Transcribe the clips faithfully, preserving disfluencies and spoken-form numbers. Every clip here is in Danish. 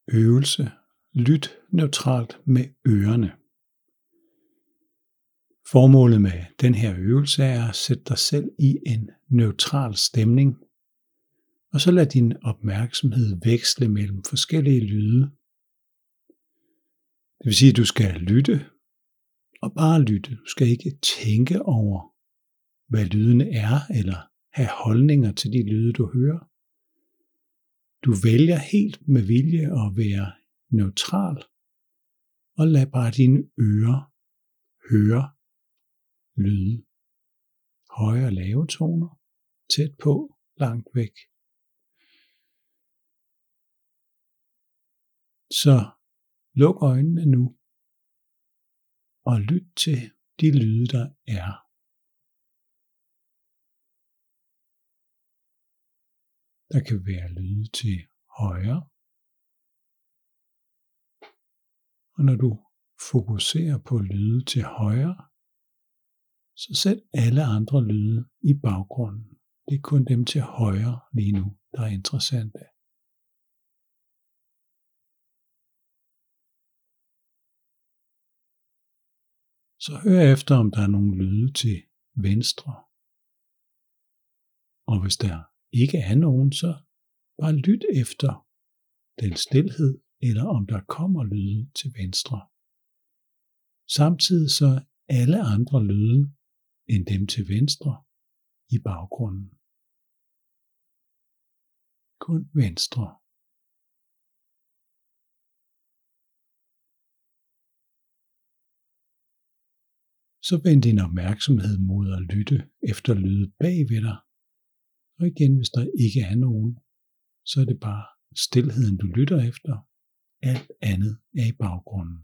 Øvelse. Lyt neutralt med ørerne. Formålet med den her øvelse er at sætte dig selv i en neutral stemning, og så lad din opmærksomhed veksle mellem forskellige lyde. Det vil sige, at du skal lytte, og bare lytte. Du skal ikke tænke over, hvad lydene er, eller have holdninger til de lyde, du hører. Du vælger helt med vilje at være neutral, og lad bare dine ører høre lyde. Høje og lave toner, tæt på, langt væk. Så luk øjnene nu, og lyt til de lyde, der er. Der kan være lyde til højre, og når du fokuserer på lyde til højre, så sæt alle andre lyde i baggrunden. Det er kun dem til højre lige nu, der er interessante. Så hør efter, om der er nogle lyde til venstre. Og hvis der ikke er nogen, så bare lyt efter den stilhed, eller om der kommer lyde til venstre. Samtidig så alle andre lyde end dem til venstre i baggrunden. Kun venstre. Så vend din opmærksomhed mod at lytte efter lyde bag ved dig. Og igen, hvis der ikke er nogen, så er det bare stilheden, du lytter efter. Alt andet er i baggrunden.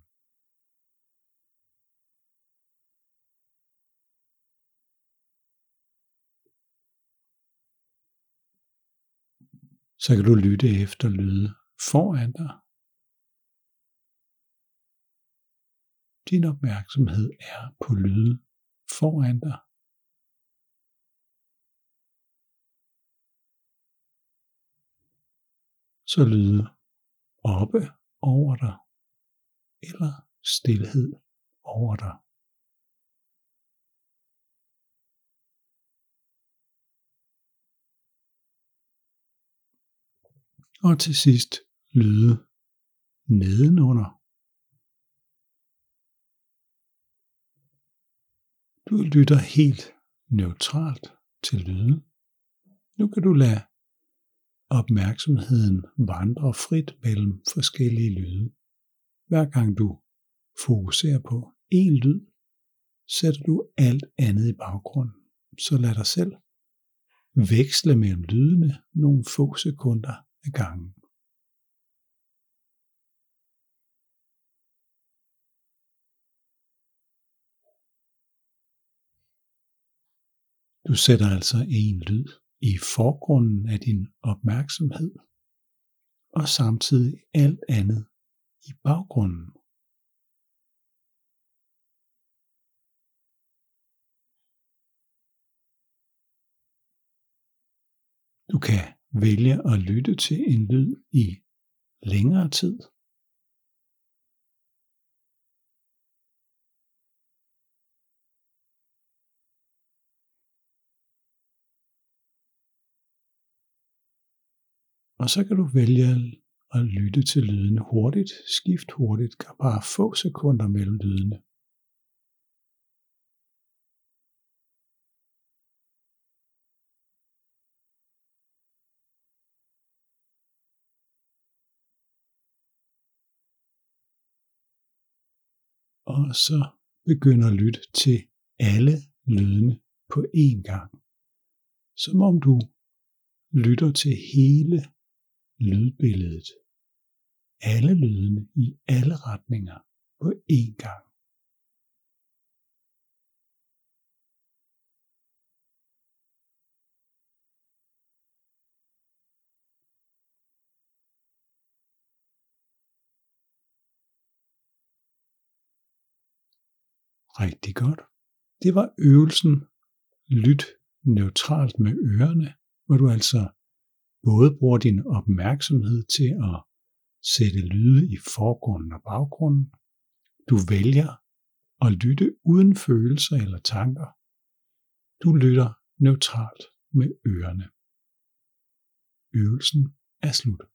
Så kan du lytte efter lyde foran dig. Din opmærksomhed er på lyde foran dig. Så lyde oppe over dig, eller stilhed over dig. Og til sidst lyde nedenunder. Du lytter helt neutralt til lyde. Nu kan du lade opmærksomheden vandre frit mellem forskellige lyde. Hver gang du fokuserer på én lyd, sætter du alt andet i baggrunden. Så lad dig selv veksle mellem lydene nogle få sekunder ad gangen. Du sætter altså en lyd i forgrunden af din opmærksomhed, og samtidig alt andet i baggrunden. Du kan vælge at lytte til en lyd i længere tid. Og så kan du vælge at lytte til lydene hurtigt. Skift hurtigt, kan bare få sekunder mellem lydene. Og så begynder at lytte til alle lydene på én gang. Som om du lytter til hele lydbilledet. Alle lydene i alle retninger på én gang. Rigtig godt. Det var øvelsen Lyt neutralt med ørerne, hvor du altså både bruger din opmærksomhed til at sætte lyde i forgrunden og baggrunden. Du vælger at lytte uden følelser eller tanker. Du lytter neutralt med ørerne. Øvelsen er slut.